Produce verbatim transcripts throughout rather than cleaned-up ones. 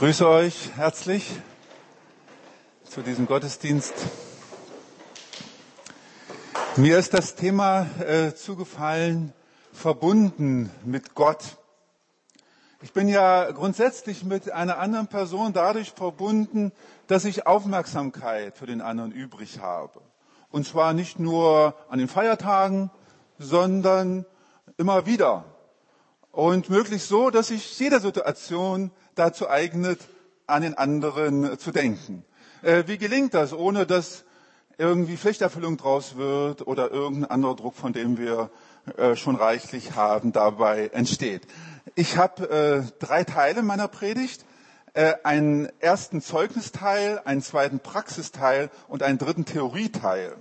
grüße euch herzlich zu diesem Gottesdienst. Mir ist das Thema äh, zugefallen, verbunden mit Gott. Ich bin ja grundsätzlich mit einer anderen Person dadurch verbunden, dass ich Aufmerksamkeit für den anderen übrig habe. Und zwar nicht nur an den Feiertagen, sondern immer wieder. Und möglichst so, dass sich jede Situation dazu eignet, an den anderen zu denken. Äh, wie gelingt das, ohne dass irgendwie Pflichterfüllung draus wird oder irgendein anderer Druck, von dem wir äh, schon reichlich haben, dabei entsteht? Ich habe äh, drei Teile meiner Predigt. Äh, einen ersten Zeugnisteil, einen zweiten Praxisteil und einen dritten Theorieteil.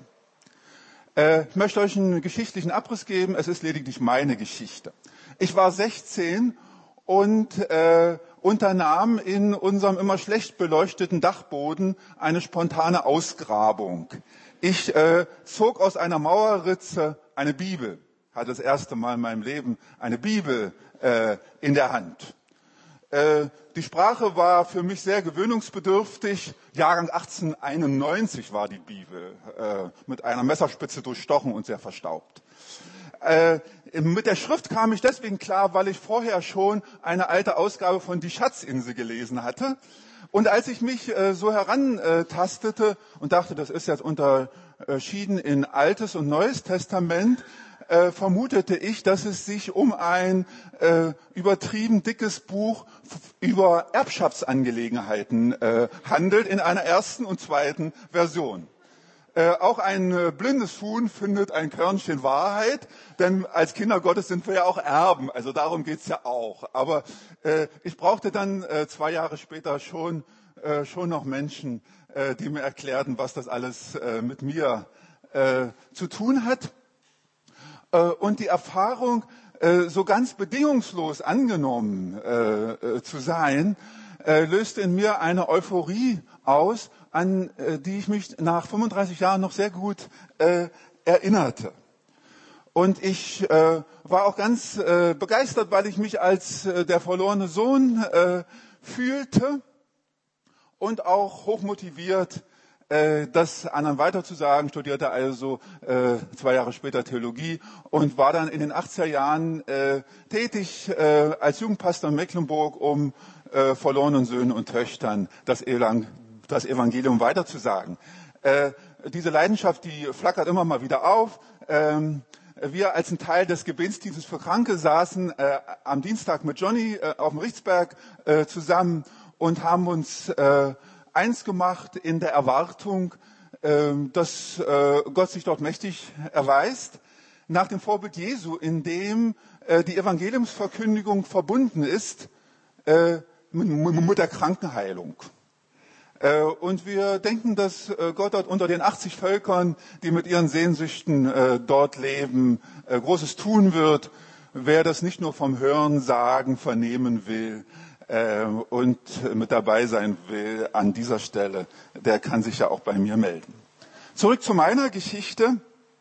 Äh, ich möchte euch einen geschichtlichen Abriss geben. Es ist lediglich meine Geschichte. Ich war sechzehn und äh, unternahm in unserem immer schlecht beleuchteten Dachboden eine spontane Ausgrabung. Ich äh, zog aus einer Mauerritze eine Bibel, hatte das erste Mal in meinem Leben eine Bibel äh, in der Hand. Äh, die Sprache war für mich sehr gewöhnungsbedürftig. Jahrgang achtzehnhunderteinundneunzig war die Bibel, äh, mit einer Messerspitze durchstochen und sehr verstaubt. Äh, mit der Schrift kam ich deswegen klar, weil ich vorher schon eine alte Ausgabe von Die Schatzinsel gelesen hatte. Und als ich mich äh, so herantastete und dachte, das ist jetzt unterschieden in Altes und Neues Testament, äh, vermutete ich, dass es sich um ein äh, übertrieben dickes Buch über Erbschaftsangelegenheiten äh, handelt in einer ersten und zweiten Version. Äh, auch ein äh, blindes Huhn findet ein Körnchen Wahrheit, denn als Kinder Gottes sind wir ja auch Erben, also darum geht's ja auch. Aber äh, ich brauchte dann äh, zwei Jahre später schon, äh, schon noch Menschen, äh, die mir erklärten, was das alles äh, mit mir äh, zu tun hat. Äh, und die Erfahrung, äh, so ganz bedingungslos angenommen äh, äh, zu sein, äh, löste in mir eine Euphorie aus, an äh, die ich mich nach fünfunddreißig Jahren noch sehr gut äh, erinnerte. Und ich äh, war auch ganz äh, begeistert, weil ich mich als äh, der verlorene Sohn äh, fühlte und auch hochmotiviert, äh, das anderen weiterzusagen. Studierte also äh, zwei Jahre später Theologie und war dann in den achtziger Jahren äh, tätig äh, als Jugendpastor in Mecklenburg, um äh, verlorenen Söhnen und Töchtern das Evangelium das Evangelium weiterzusagen. Äh, diese Leidenschaft, die flackert immer mal wieder auf. Ähm, wir als ein Teil des Gebetsdienstes für Kranke saßen äh, am Dienstag mit Johnny äh, auf dem Richtsberg äh, zusammen und haben uns äh, eins gemacht in der Erwartung, äh, dass äh, Gott sich dort mächtig erweist, nach dem Vorbild Jesu, in dem äh, die Evangeliumsverkündigung verbunden ist äh, mit, mit der Krankenheilung. Und wir denken, dass Gott dort unter den achtzig Völkern, die mit ihren Sehnsüchten dort leben, Großes tun wird. Wer das nicht nur vom Hörensagen vernehmen will und mit dabei sein will an dieser Stelle, der kann sich ja auch bei mir melden. Zurück zu meiner Geschichte.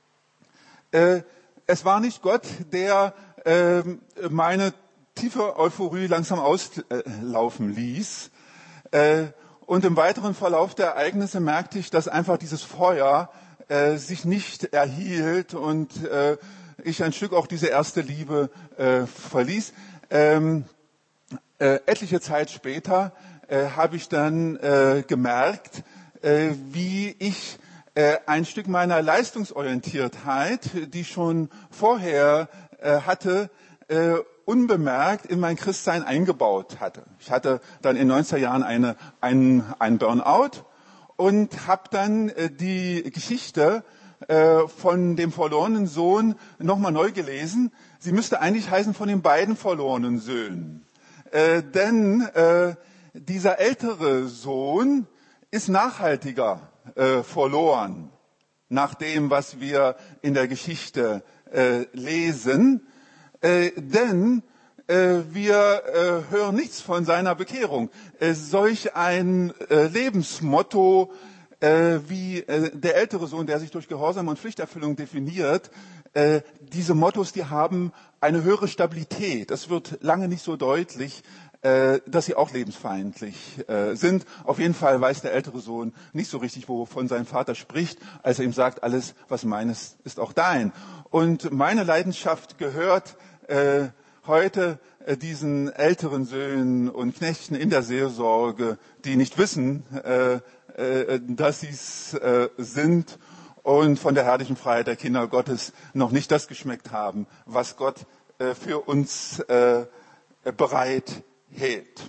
Es war nicht Gott, der meine tiefe Euphorie langsam auslaufen ließ. Und im weiteren Verlauf der Ereignisse merkte ich, dass einfach dieses Feuer äh, sich nicht erhielt und äh, ich ein Stück auch diese erste Liebe äh, verließ. Ähm, äh, etliche Zeit später äh, habe ich dann äh, gemerkt, äh, wie ich äh, ein Stück meiner Leistungsorientiertheit, die ich schon vorher äh, hatte, äh, unbemerkt in mein Christsein eingebaut hatte. Ich hatte dann in den neunziger Jahren eine, einen, einen Burnout und habe dann äh, die Geschichte äh, von dem verlorenen Sohn nochmal neu gelesen. Sie müsste eigentlich heißen von den beiden verlorenen Söhnen. Äh, denn äh, dieser ältere Sohn ist nachhaltiger äh, verloren, nach dem, was wir in der Geschichte äh, lesen. Äh, denn äh, wir äh, hören nichts von seiner Bekehrung. Äh, solch ein äh, Lebensmotto äh, wie äh, der ältere Sohn, der sich durch Gehorsam und Pflichterfüllung definiert, äh, diese Mottos, die haben eine höhere Stabilität. Das wird lange nicht so deutlich, äh, dass sie auch lebensfeindlich äh, sind. Auf jeden Fall weiß der ältere Sohn nicht so richtig, wovon sein Vater spricht, als er ihm sagt, alles, was meines, ist auch dein. Und meine Leidenschaft gehört äh, heute äh, diesen älteren Söhnen und Knechten in der Seelsorge, die nicht wissen, äh, äh, dass sie es äh, sind und von der herrlichen Freiheit der Kinder Gottes noch nicht das geschmeckt haben, was Gott äh, für uns äh, bereit hält.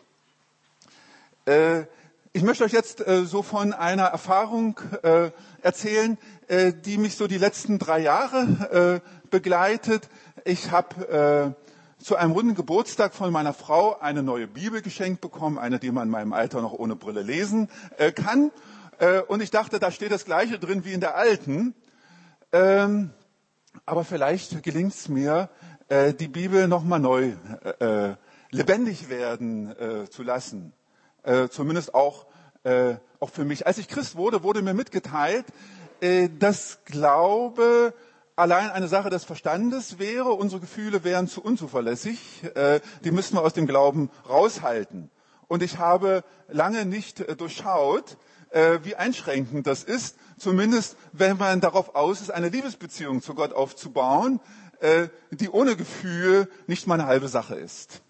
Äh, ich möchte euch jetzt äh, so von einer Erfahrung äh, erzählen, äh, die mich so die letzten drei Jahre äh, begleitet. Ich habe äh, zu einem runden Geburtstag von meiner Frau eine neue Bibel geschenkt bekommen, eine, die man in meinem Alter noch ohne Brille lesen äh, kann. Äh, und ich dachte, da steht das Gleiche drin wie in der alten. Ähm, aber vielleicht gelingt es mir, äh, die Bibel nochmal neu äh, lebendig werden äh, zu lassen. Äh, zumindest auch, äh, auch für mich. Als ich Christ wurde, wurde mir mitgeteilt, äh, dass Glaube allein eine Sache des Verstandes wäre. Unsere Gefühle wären zu unzuverlässig. Äh, die müssten wir aus dem Glauben raushalten. Und ich habe lange nicht äh, durchschaut, äh, wie einschränkend das ist. Zumindest, wenn man darauf aus ist, eine Liebesbeziehung zu Gott aufzubauen, äh, die ohne Gefühl nicht mal eine halbe Sache ist.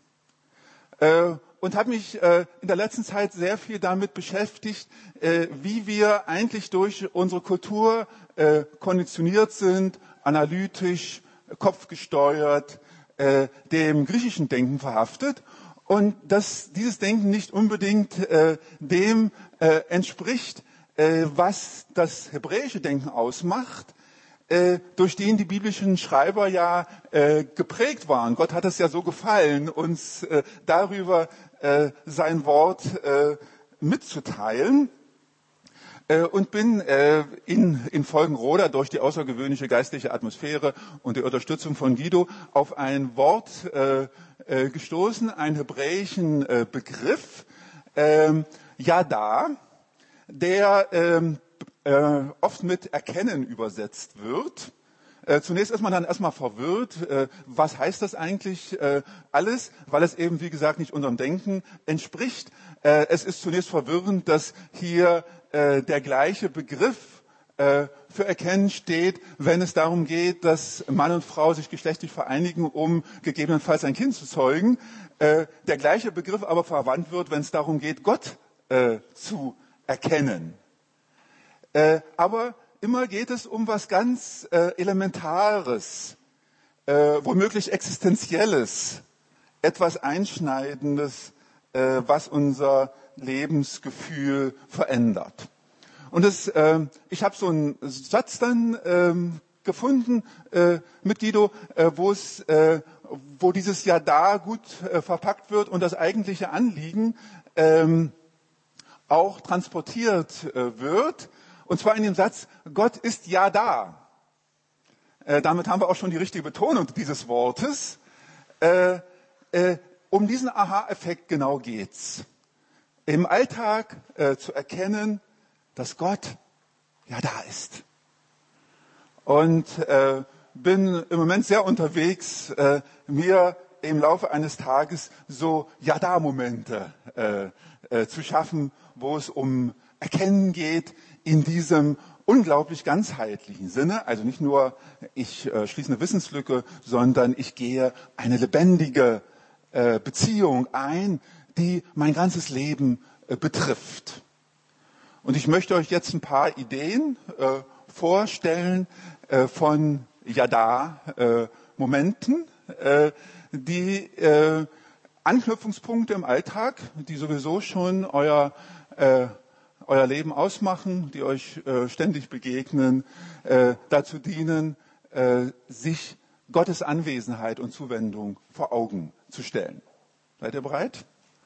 Und habe mich äh, in der letzten Zeit sehr viel damit beschäftigt, äh, wie wir eigentlich durch unsere Kultur äh, konditioniert sind, analytisch, kopfgesteuert, äh, dem griechischen Denken verhaftet und dass dieses Denken nicht unbedingt äh, dem äh, entspricht, äh, was das hebräische Denken ausmacht, durch den die biblischen Schreiber ja äh, geprägt waren. Gott hat es ja so gefallen, uns äh, darüber äh, sein Wort äh, mitzuteilen. Äh, und bin äh, in, in Folgenroda durch die außergewöhnliche geistliche Atmosphäre und die Unterstützung von Guido auf ein Wort äh, äh, gestoßen, einen hebräischen äh, Begriff, äh, Yada, der äh, Äh, oft mit Erkennen übersetzt wird. Äh, zunächst ist man dann erstmal verwirrt, äh, was heißt das eigentlich äh, alles, weil es eben, wie gesagt, nicht unserem Denken entspricht. Äh, es ist zunächst verwirrend, dass hier äh, der gleiche Begriff äh, für Erkennen steht, wenn es darum geht, dass Mann und Frau sich geschlechtlich vereinigen, um gegebenenfalls ein Kind zu zeugen. Äh, der gleiche Begriff aber verwandt wird, wenn es darum geht, Gott äh, zu erkennen. Äh, aber immer geht es um was ganz äh, Elementares, äh, womöglich Existenzielles, etwas Einschneidendes, äh, was unser Lebensgefühl verändert. Und das, äh, ich habe so einen Satz dann äh, gefunden äh, mit Guido, äh, wo es, äh, wo dieses Ja da gut äh, verpackt wird und das eigentliche Anliegen äh, auch transportiert äh, wird. Und zwar in dem Satz, Gott ist ja da. Äh, damit haben wir auch schon die richtige Betonung dieses Wortes. Äh, äh, um diesen Aha-Effekt genau geht's. Im Alltag äh, zu erkennen, dass Gott ja da ist. Und äh, bin im Moment sehr unterwegs, äh, mir im Laufe eines Tages so Ja-da-Momente äh, äh, zu schaffen, wo es um Erkennen geht, in diesem unglaublich ganzheitlichen Sinne, also nicht nur ich äh, schließe eine Wissenslücke, sondern ich gehe eine lebendige äh, Beziehung ein, die mein ganzes Leben äh, betrifft. Und ich möchte euch jetzt ein paar Ideen äh, vorstellen äh, von Ja-da-Momenten, äh, die äh, Anknüpfungspunkte im Alltag, die sowieso schon euer äh, euer Leben ausmachen, die euch äh, ständig begegnen, äh, dazu dienen, äh, sich Gottes Anwesenheit und Zuwendung vor Augen zu stellen. Seid ihr bereit?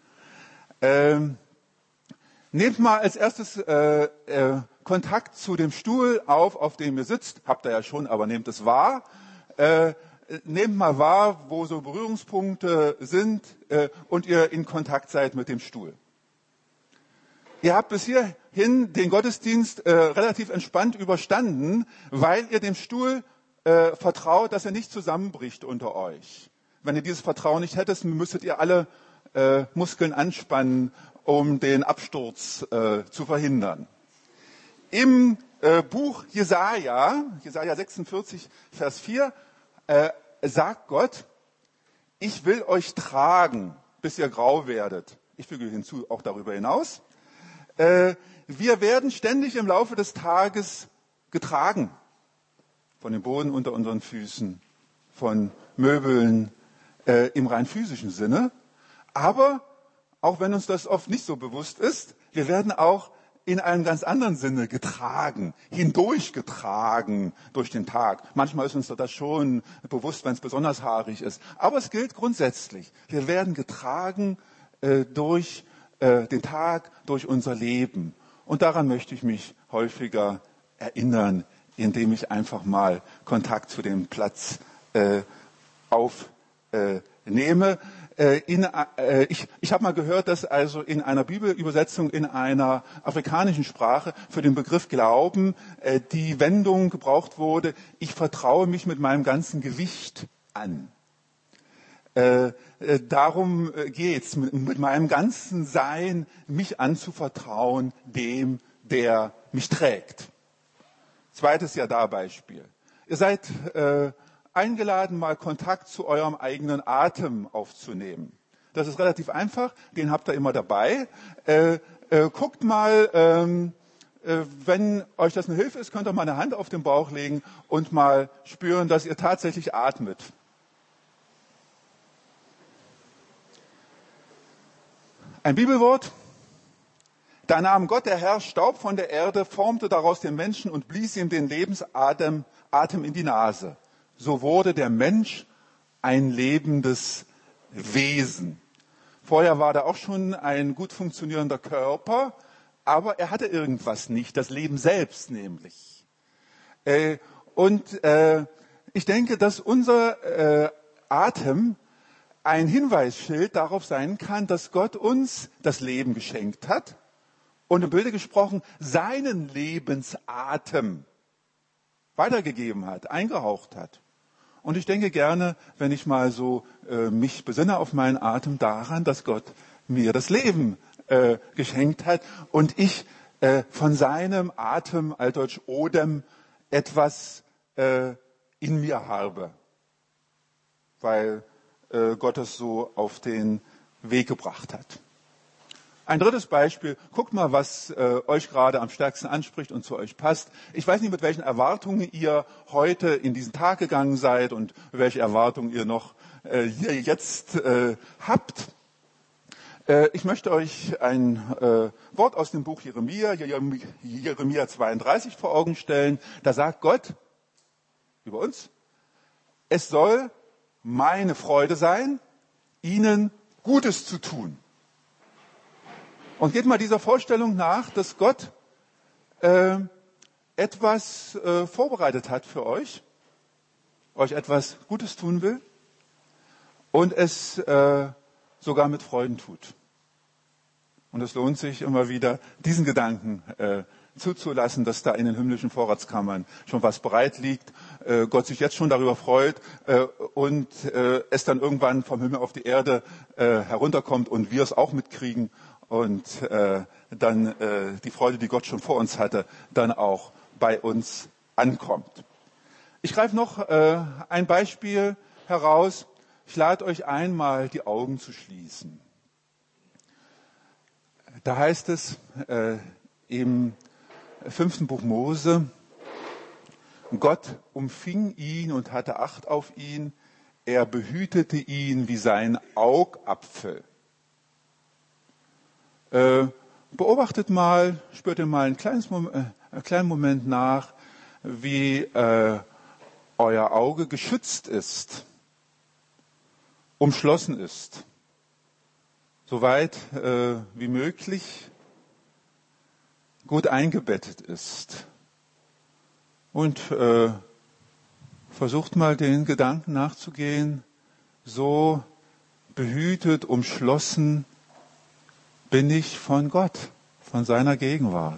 Ähm, nehmt mal als erstes äh, äh, Kontakt zu dem Stuhl auf, auf dem ihr sitzt. Habt ihr ja schon, aber nehmt es wahr. Äh, nehmt mal wahr, wo so Berührungspunkte sind äh, und ihr in Kontakt seid mit dem Stuhl. Ihr habt bis hierhin den Gottesdienst äh, relativ entspannt überstanden, weil ihr dem Stuhl äh, vertraut, dass er nicht zusammenbricht unter euch. Wenn ihr dieses Vertrauen nicht hättet, müsstet ihr alle äh, Muskeln anspannen, um den Absturz äh, zu verhindern. Im äh, Buch Jesaja, Jesaja sechsundvierzig, Vers vier, äh, sagt Gott, ich will euch tragen, bis ihr grau werdet. Ich füge hinzu, auch darüber hinaus. Äh, wir werden ständig im Laufe des Tages getragen. Von dem Boden unter unseren Füßen, von Möbeln äh, im rein physischen Sinne. Aber, auch wenn uns das oft nicht so bewusst ist, wir werden auch in einem ganz anderen Sinne getragen, hindurchgetragen durch den Tag. Manchmal ist uns das schon bewusst, wenn es besonders haarig ist. Aber es gilt grundsätzlich. Wir werden getragen äh, durch äh, den Tag, durch unser Leben. Und daran möchte ich mich häufiger erinnern, indem ich einfach mal Kontakt zu dem Platz äh, aufnehme. Äh, in, äh, ich ich habe mal gehört, dass also in einer Bibelübersetzung in einer afrikanischen Sprache für den Begriff Glauben äh, die Wendung gebraucht wurde, ich vertraue mich mit meinem ganzen Gewicht an. Äh, äh, darum geht's, mit, mit meinem ganzen Sein mich anzuvertrauen dem, der mich trägt. Zweites Jahr-Da-Beispiel. Ihr seid äh, eingeladen, mal Kontakt zu eurem eigenen Atem aufzunehmen. Das ist relativ einfach, den habt ihr immer dabei. Äh, äh, guckt mal, ähm, äh, wenn euch das eine Hilfe ist, könnt ihr mal eine Hand auf den Bauch legen und mal spüren, dass ihr tatsächlich atmet. Ein Bibelwort. Da nahm Gott, der Herr, Staub von der Erde, formte daraus den Menschen und blies ihm den Lebensatem Atem in die Nase. So wurde der Mensch ein lebendes Wesen. Vorher war da auch schon ein gut funktionierender Körper, aber er hatte irgendwas nicht, das Leben selbst nämlich. Äh, und äh, ich denke, dass unser äh, Atem ein Hinweisschild darauf sein kann, dass Gott uns das Leben geschenkt hat. Und im Bilde gesprochen, seinen Lebensatem weitergegeben hat, eingehaucht hat. Und ich denke gerne, wenn ich mal so äh, mich besinne auf meinen Atem, daran, dass Gott mir das Leben äh, geschenkt hat und ich äh, von seinem Atem, altdeutsch Odem, etwas äh, in mir habe, weil äh, Gott es so auf den Weg gebracht hat. Ein drittes Beispiel, guckt mal, was äh, euch gerade am stärksten anspricht und zu euch passt. Ich weiß nicht, mit welchen Erwartungen ihr heute in diesen Tag gegangen seid und welche Erwartungen ihr noch äh, hier jetzt äh, habt. Äh, ich möchte euch ein äh, Wort aus dem Buch Jeremia, Jeremia zweiunddreißig vor Augen stellen. Da sagt Gott über uns, es soll meine Freude sein, ihnen Gutes zu tun. Und geht mal dieser Vorstellung nach, dass Gott äh, etwas äh, vorbereitet hat für euch, euch etwas Gutes tun will und es äh, sogar mit Freuden tut. Und es lohnt sich immer wieder, diesen Gedanken äh, zuzulassen, dass da in den himmlischen Vorratskammern schon was bereit liegt, äh, Gott sich jetzt schon darüber freut äh, und äh, es dann irgendwann vom Himmel auf die Erde äh, herunterkommt und wir es auch mitkriegen. Und äh, dann äh, die Freude, die Gott schon vor uns hatte, dann auch bei uns ankommt. Ich greife noch äh, ein Beispiel heraus. Ich lade euch ein, mal die Augen zu schließen. Da heißt es äh, im fünften Buch Mose, Gott umfing ihn und hatte Acht auf ihn. Er behütete ihn wie sein Augapfel. Äh, beobachtet mal, spürt ihr mal ein kleines Moment, äh, einen kleinen Moment nach, wie äh, euer Auge geschützt ist, umschlossen ist, soweit äh, wie möglich gut eingebettet ist. Und äh, versucht mal den Gedanken nachzugehen, so behütet, umschlossen bin ich von Gott, von seiner Gegenwart.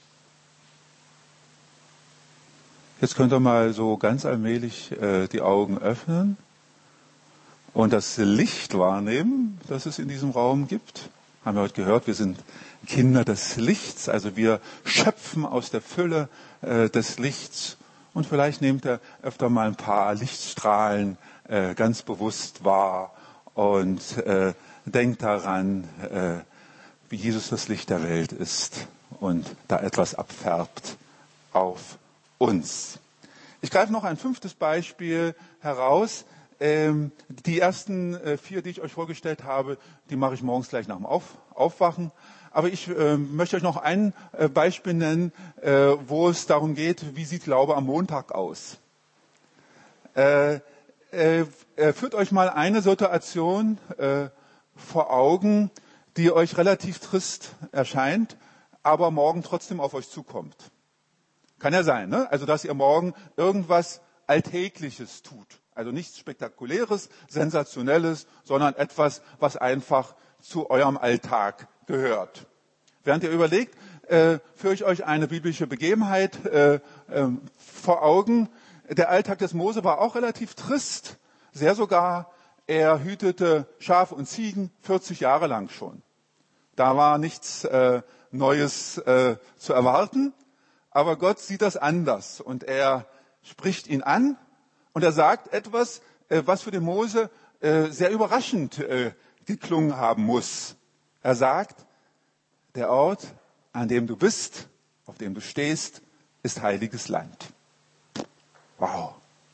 Jetzt könnt ihr mal so ganz allmählich äh, die Augen öffnen und das Licht wahrnehmen, das es in diesem Raum gibt. Haben wir heute gehört, wir sind Kinder des Lichts, also wir schöpfen aus der Fülle äh, des Lichts. Und vielleicht nehmt ihr öfter mal ein paar Lichtstrahlen äh, ganz bewusst wahr und äh, denkt daran, äh, wie Jesus das Licht der Welt ist und da etwas abfärbt auf uns. Ich greife noch ein fünftes Beispiel heraus. Ähm, die ersten äh, vier, die ich euch vorgestellt habe, die mache ich morgens gleich nach dem Auf, Aufwachen. Aber ich äh, möchte euch noch ein äh, Beispiel nennen, äh, wo es darum geht, wie sieht Glaube am Montag aus. Äh, äh, äh, führt euch mal eine Situation äh, vor Augen, die euch relativ trist erscheint, aber morgen trotzdem auf euch zukommt. Kann ja sein, ne? Also dass ihr morgen irgendwas Alltägliches tut. Also nichts Spektakuläres, Sensationelles, sondern etwas, was einfach zu eurem Alltag gehört. Während ihr überlegt, äh, führe ich euch eine biblische Begebenheit äh, äh, vor Augen. Der Alltag des Mose war auch relativ trist, sehr sogar. Er hütete Schafe und Ziegen vierzig Jahre lang schon. Da war nichts äh, Neues äh, zu erwarten, aber Gott sieht das anders und er spricht ihn an und er sagt etwas, äh, was für den Mose äh, sehr überraschend äh, geklungen haben muss. Er sagt, der Ort, an dem du bist, auf dem du stehst, ist heiliges Land. Wow.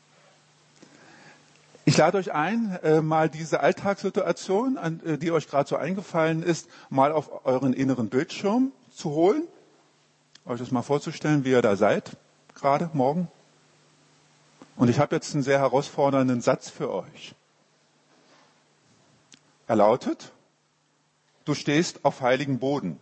Ich lade euch ein, mal diese Alltagssituation, die euch gerade so eingefallen ist, mal auf euren inneren Bildschirm zu holen. Euch das mal vorzustellen, wie ihr da seid, gerade morgen. Und ich habe jetzt einen sehr herausfordernden Satz für euch. Er lautet, du stehst auf heiligem Boden.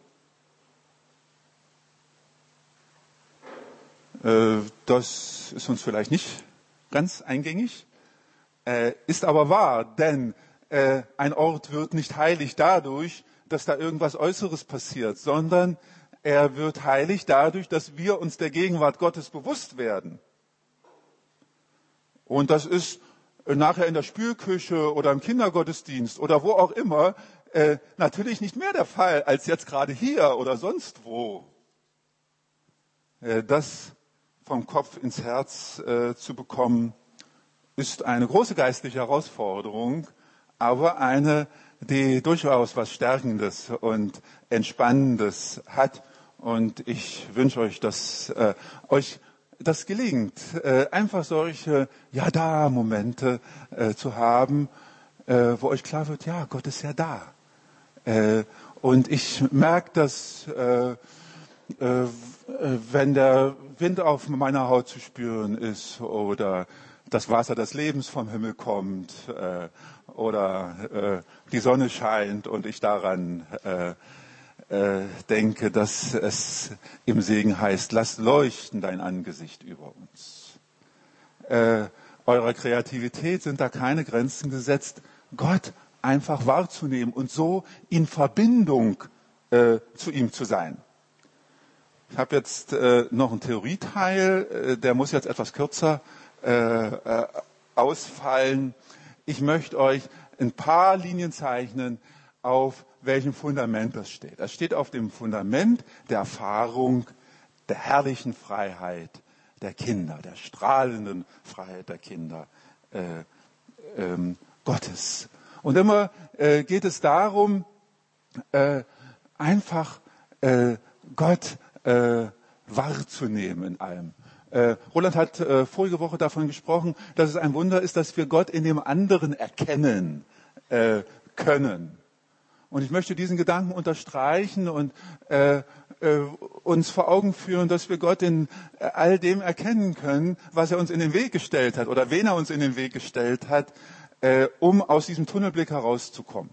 Das ist uns vielleicht nicht ganz eingängig, ist aber wahr, denn ein Ort wird nicht heilig dadurch, dass da irgendwas Äußeres passiert, sondern er wird heilig dadurch, dass wir uns der Gegenwart Gottes bewusst werden. Und das ist nachher in der Spülküche oder im Kindergottesdienst oder wo auch immer natürlich nicht mehr der Fall als jetzt gerade hier oder sonst wo. Das vom Kopf ins Herz äh, zu bekommen, ist eine große geistliche Herausforderung, aber eine, die durchaus was Stärkendes und Entspannendes hat. Und ich wünsche euch, dass äh, euch das gelingt, äh, einfach solche Ja-da-Momente äh, zu haben, äh, wo euch klar wird, ja, Gott ist ja da. Äh, und ich merke, dass äh, äh, wenn der Wind auf meiner Haut zu spüren ist oder das Wasser des Lebens vom Himmel kommt äh, oder äh, die Sonne scheint und ich daran äh, äh, denke, dass es im Segen heißt, lass leuchten dein Angesicht über uns. Äh, eurer Kreativität sind da keine Grenzen gesetzt, Gott einfach wahrzunehmen und so in Verbindung äh, zu ihm zu sein. Ich habe jetzt äh, noch einen Theorieteil, äh, der muss jetzt etwas kürzer äh, äh, ausfallen. Ich möchte euch ein paar Linien zeichnen, auf welchem Fundament das steht. Das steht auf dem Fundament der Erfahrung der herrlichen Freiheit der Kinder, der strahlenden Freiheit der Kinder äh, ähm, Gottes. Und immer äh, geht es darum, äh, einfach äh, Gott Äh, wahrzunehmen in allem. Äh, Roland hat äh, vorige Woche davon gesprochen, dass es ein Wunder ist, dass wir Gott in dem anderen erkennen äh, können. Und ich möchte diesen Gedanken unterstreichen und äh, äh, uns vor Augen führen, dass wir Gott in äh, all dem erkennen können, was er uns in den Weg gestellt hat oder wen er uns in den Weg gestellt hat, äh, um aus diesem Tunnelblick herauszukommen.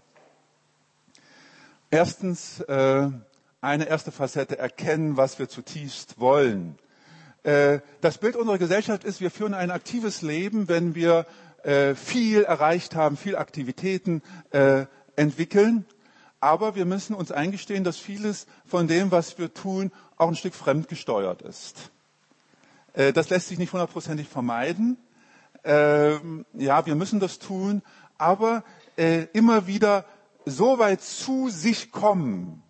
Erstens, äh, eine erste Facette, erkennen, was wir zutiefst wollen. Das Bild unserer Gesellschaft ist, wir führen ein aktives Leben, wenn wir, äh, viel erreicht haben, viel Aktivitäten äh, entwickeln. aber wir müssen uns eingestehen, dass vieles von dem, was wir tun, auch ein Stück fremdgesteuert ist. Äh, das lässt sich nicht hundertprozentig vermeiden. Äh, ja, wir müssen das tun, aber äh, immer wieder so weit zu sich kommen,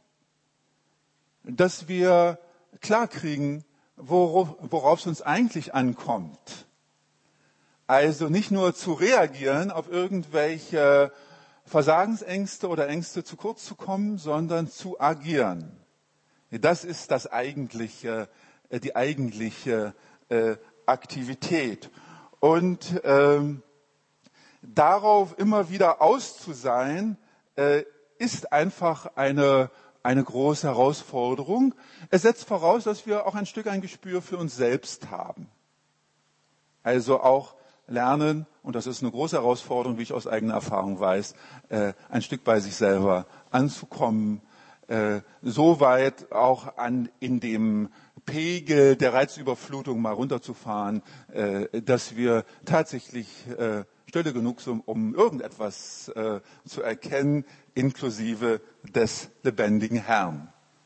dass wir klarkriegen, worauf, worauf es uns eigentlich ankommt. Also nicht nur zu reagieren auf irgendwelche Versagensängste oder Ängste, zu kurz zu kommen, sondern zu agieren. Das ist das eigentliche, die eigentliche äh, Aktivität. Und ähm, darauf immer wieder aus zu sein, äh, ist einfach eine, eine große Herausforderung. Es setzt voraus, dass wir auch ein Stück ein Gespür für uns selbst haben. Also auch lernen, und das ist eine große Herausforderung, wie ich aus eigener Erfahrung weiß, äh, ein Stück bei sich selber anzukommen, äh, so weit auch an in dem Pegel der Reizüberflutung mal runterzufahren, äh, dass wir tatsächlich äh, stille genug sind, um irgendetwas äh, zu erkennen, inklusive des lebendigen Herrn.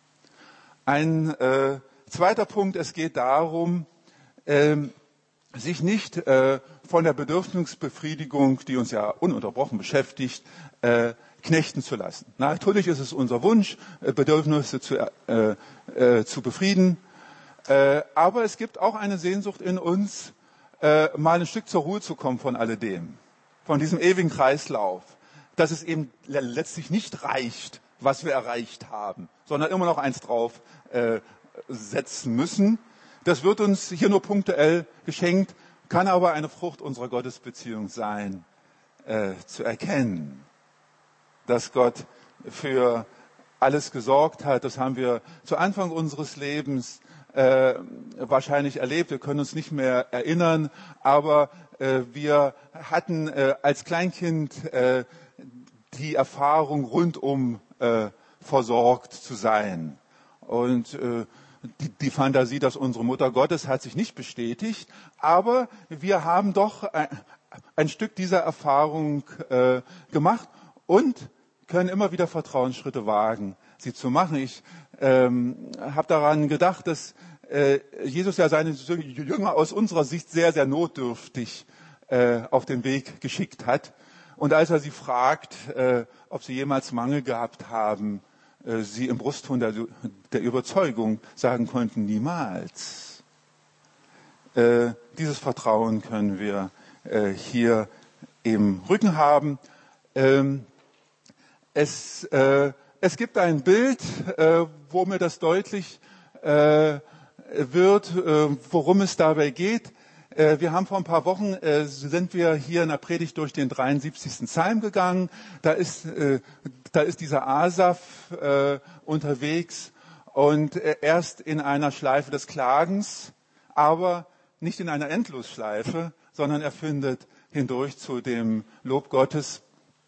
Ein äh, zweiter Punkt, es geht darum, äh, sich nicht äh, von der Bedürfnisbefriedigung, die uns ja ununterbrochen beschäftigt, äh, knechten zu lassen. Na, natürlich ist es unser Wunsch, äh, Bedürfnisse zu, äh, äh, zu befrieden, äh, aber es gibt auch eine Sehnsucht in uns, äh, mal ein Stück zur Ruhe zu kommen von alledem, von diesem ewigen Kreislauf, dass es eben letztlich nicht reicht, was wir erreicht haben, sondern immer noch eins drauf äh, setzen müssen. Das wird uns hier nur punktuell geschenkt, kann aber eine Frucht unserer Gottesbeziehung sein, äh, zu erkennen, dass Gott für alles gesorgt hat. Das haben wir zu Anfang unseres Lebens äh, wahrscheinlich erlebt. Wir können uns nicht mehr erinnern, aber äh, wir hatten äh, als Kleinkind äh, die Erfahrung, rundum äh, versorgt zu sein. Und äh, Die, die Fantasie, dass unsere Mutter Gottes hat sich nicht bestätigt, aber wir haben doch ein, ein Stück dieser Erfahrung äh, gemacht und können immer wieder Vertrauensschritte wagen, sie zu machen. Ich ähm, habe daran gedacht, dass äh, Jesus ja seine Jünger aus unserer Sicht sehr, sehr notdürftig äh, auf den Weg geschickt hat. Und als er sie fragt, äh, ob sie jemals Mangel gehabt haben, sie im Brustton der, der Überzeugung sagen konnten, niemals. Äh, dieses Vertrauen können wir äh, hier im Rücken haben. Ähm, es, äh, es gibt ein Bild, äh, wo mir das deutlich äh, wird, äh, worum es dabei geht. Äh, wir haben vor ein paar Wochen, äh, sind wir hier in der Predigt durch den dreiundsiebzigsten Psalm gegangen. Da ist, äh, da ist dieser Asaf äh, unterwegs und äh, erst in einer Schleife des Klagens, aber nicht in einer Endlosschleife, sondern er findet hindurch zu dem Lob Gottes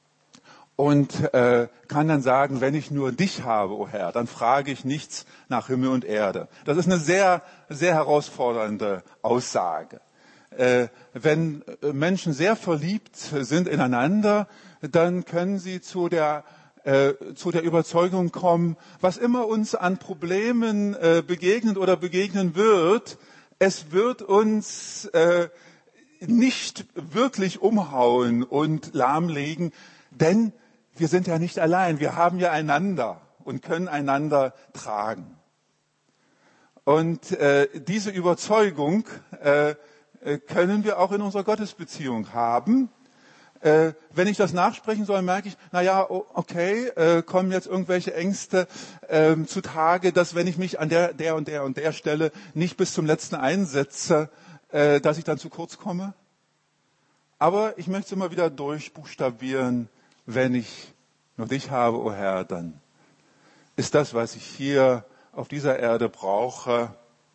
und äh, kann dann sagen, wenn ich nur dich habe, o Herr, dann frage ich nichts nach Himmel und Erde. Das ist eine sehr, sehr herausfordernde Aussage. Äh, wenn Menschen sehr verliebt sind ineinander, dann können sie zu der, äh, zu der Überzeugung kommen, was immer uns an Problemen äh, begegnet oder begegnen wird, es wird uns äh, nicht wirklich umhauen und lahmlegen, denn wir sind ja nicht allein, wir haben ja einander und können einander tragen. Und äh, diese Überzeugung äh, können wir auch in unserer Gottesbeziehung haben. Äh, wenn ich das nachsprechen soll, merke ich, na ja, okay, äh, kommen jetzt irgendwelche Ängste äh, zutage, dass wenn ich mich an der, der und der und der Stelle nicht bis zum letzten einsetze, äh, dass ich dann zu kurz komme. Aber ich möchte es immer wieder durchbuchstabieren, wenn ich nur dich habe, o Herr, dann ist das, was ich hier auf dieser Erde brauche,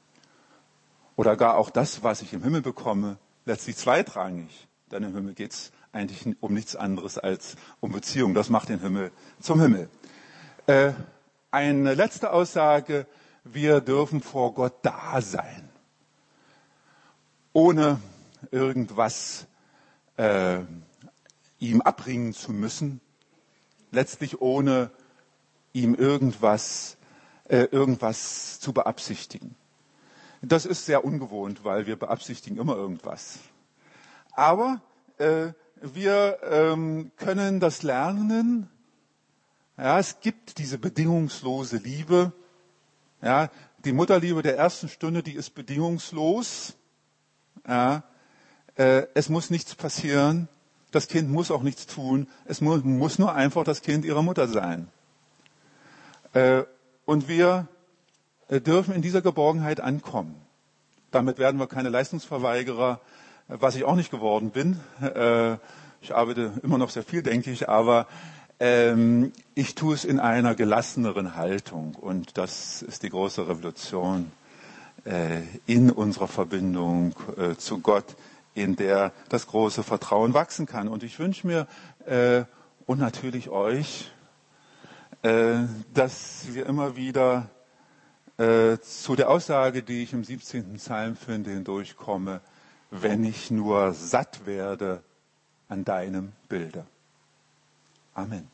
oder gar auch das, was ich im Himmel bekomme, letztlich zweitrangig. Denn im Himmel geht es eigentlich um nichts anderes als um Beziehung. Das macht den Himmel zum Himmel. Äh, eine letzte Aussage, wir dürfen vor Gott da sein, ohne irgendwas äh, ihm abbringen zu müssen, letztlich ohne ihm irgendwas, äh, irgendwas zu beabsichtigen. Das ist sehr ungewohnt, weil wir beabsichtigen immer irgendwas. Aber äh, wir ähm, können das lernen. Ja, es gibt diese bedingungslose Liebe. Ja, die Mutterliebe der ersten Stunde, die ist bedingungslos. Ja, äh, es muss nichts passieren. Das Kind muss auch nichts tun. Es mu- muss nur einfach das Kind ihrer Mutter sein. Äh, und wir äh, dürfen in dieser Geborgenheit ankommen. Damit werden wir keine Leistungsverweigerer, was ich auch nicht geworden bin. Äh, ich arbeite immer noch sehr viel, denke ich, aber ähm, ich tue es in einer gelasseneren Haltung. Und das ist die große Revolution äh, in unserer Verbindung äh, zu Gott, in der das große Vertrauen wachsen kann. Und ich wünsche mir äh, und natürlich euch, äh, dass wir immer wieder äh, zu der Aussage, die ich im siebzehnten Psalm finde, hindurchkomme: Wenn ich nur satt werde an deinem Bilde. Amen.